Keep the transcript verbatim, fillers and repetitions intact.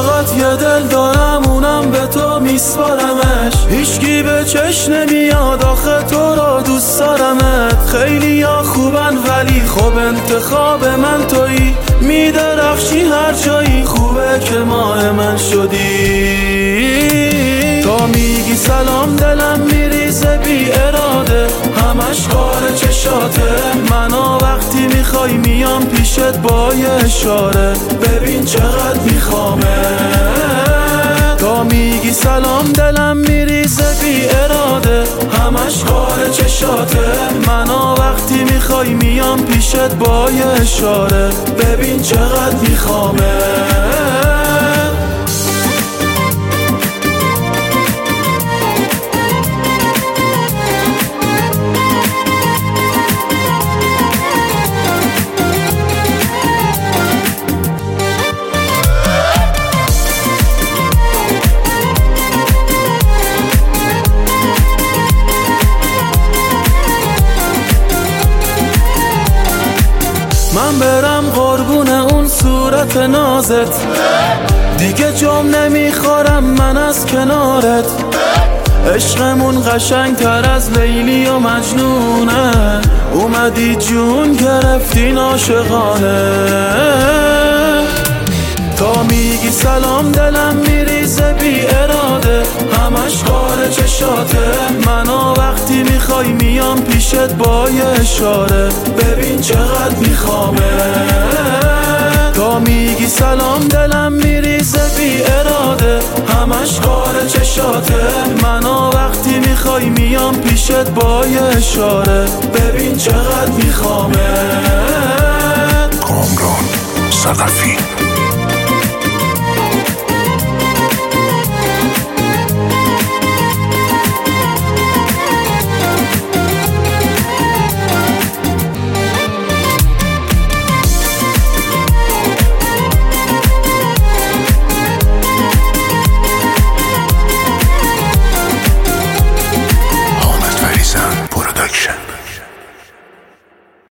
فقط یه دل دارم اونم به تو میسپارمش، هیچکی به چش نمیاد آخه تو را دوست دارمت. خیلی یا خوبن ولی خب انتخاب من تویی، میدرخشی هر جایی، خوبه که ماه من شدی. تا میگی سلام دلم میریزه بی اراده، همش کار چشاته. منو وقتی میخوای میام پیشت با یه اشاره، ببین چقدر میخوامه. تا میگی سلام دلم میریزه بی اراده، همش کار چشاته. منو وقتی میخوای میام پیشت با یه اشاره، ببین چقدر میخوامه. من برم قربون اون صورت نازت، دیگه جام نمیخورم من از کنارت. عشقمون قشنگ تر از لیلی و مجنونه، اومدی جون گرفتی عاشقانه. تا میگی سلام دلم میریزه بی اراده، همش کار چشاته. منو وقتی میخوای میام پیشت با یه اشاره، ببین چقدر میخوامه. تا میگی سلام دلم میریزه بی اراده، همش کار چشاته. منو وقتی میخوای میام پیشت با یه اشاره، ببین چقدر میخوامه. کامران ثقفی.